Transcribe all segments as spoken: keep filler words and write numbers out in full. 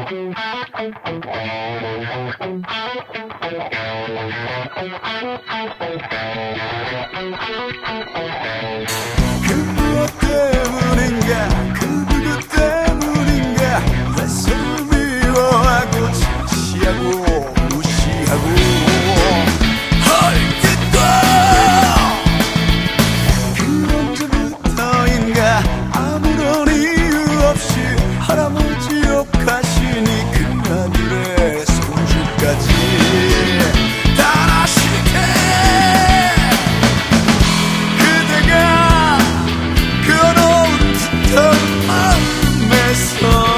그 무엇 때문인가 그 누구 때문인가 왜 서로 미워하고 질시하고 무시하고 헐뜯고 그 언제부터인가 아무런 이유 없이 할아버지 욕하시니 그 아들의 손주까지 다 싫게 그대가 그어놓은 짙은 마음에서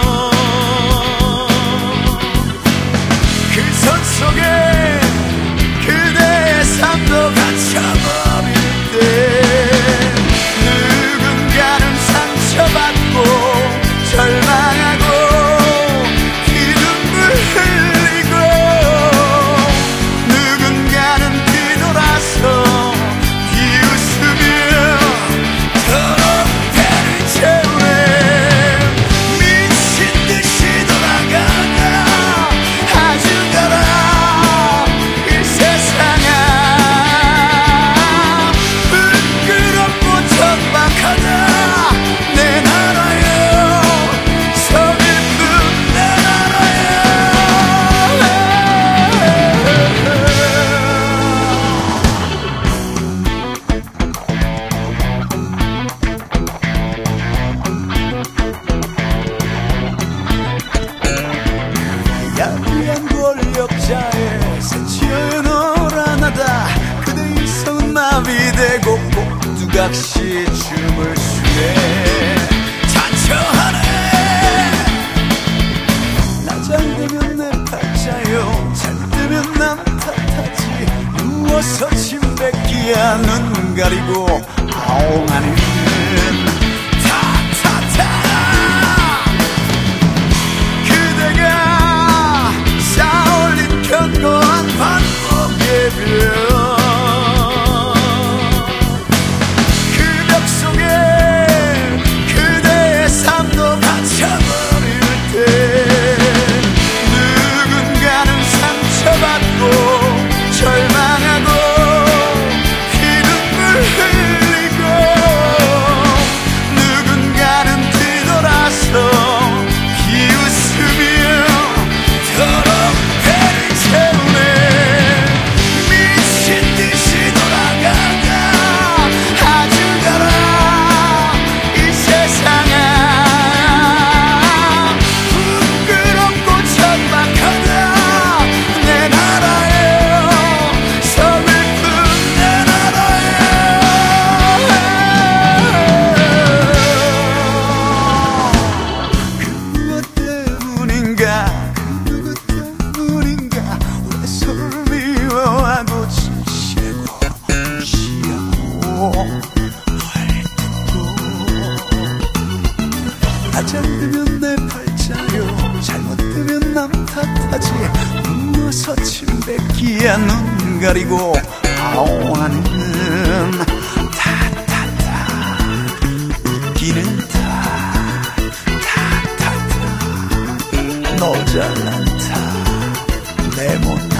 그 손 속에 그대의 삶도 갇혀버릴 때 누군가는 상처받고 절망하고 피눈물 흘리고 누군가는 뒤돌아서 비웃으며 초록대를 채우네 미친듯이 돌아가다 아주 가라 이 세상아 부끄럽고 천박하다 내 나라여 서글픈 내 나라여 야비한 권력자의 새치어의 노란하다 그대 이성은 마비되고 꼭두각시 춤을 추네 자처하네 나 잘 되면 내 팔자요 잘 되면 남 탓하지 누워서 침 뱉기야 눈 가리고 아웅하는 타타타 그대가 쌓아올린 견고한 반복의 벽 그 벽 속에 그대의 삶도 갇혀버릴 때 누군가는 상처받고 절망하고 피눈물 흘리고 누군가는 뒤돌아서 비웃으며 초록대를 채우네 미친듯이 돌아가다 아주 가라 이 세상아 부끄럽고 천박하다 내 나라여 서글픈 내 나라여 그 무엇 때문인가 그 누구 때문인가 왜 서로 미워하고 질시하고 무시하고 헐뜯고 나 잘되면 내 팔자요 잘못되면 남 탓하지 누워서 침 뱉기야 눈 가리고 아웅하는 타타타 웃기는 타 타타타 너 잘난 타 내 못